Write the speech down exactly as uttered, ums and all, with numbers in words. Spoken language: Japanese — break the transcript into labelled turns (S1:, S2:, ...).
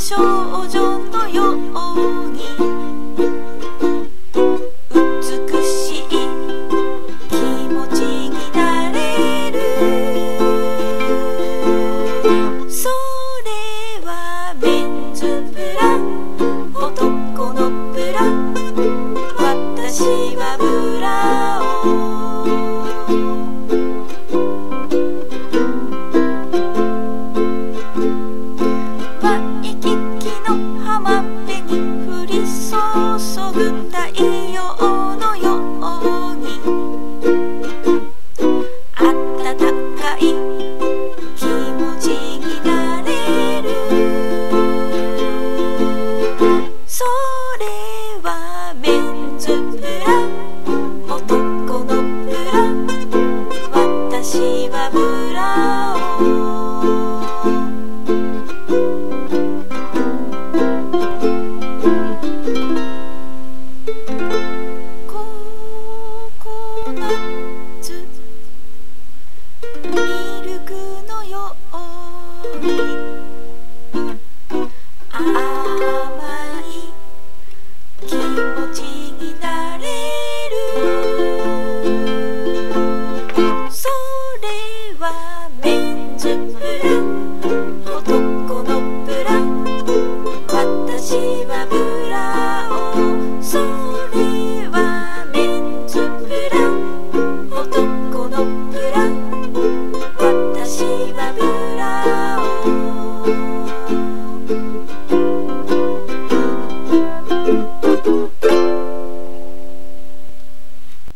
S1: 少女のように美しい気持ちになれる。それはメンズブラ、男のブラ、私はブラを注ぐ太陽のように温かい気持ちになれる。それはメンズブラ、男のブラ、私はブラをココナッツミ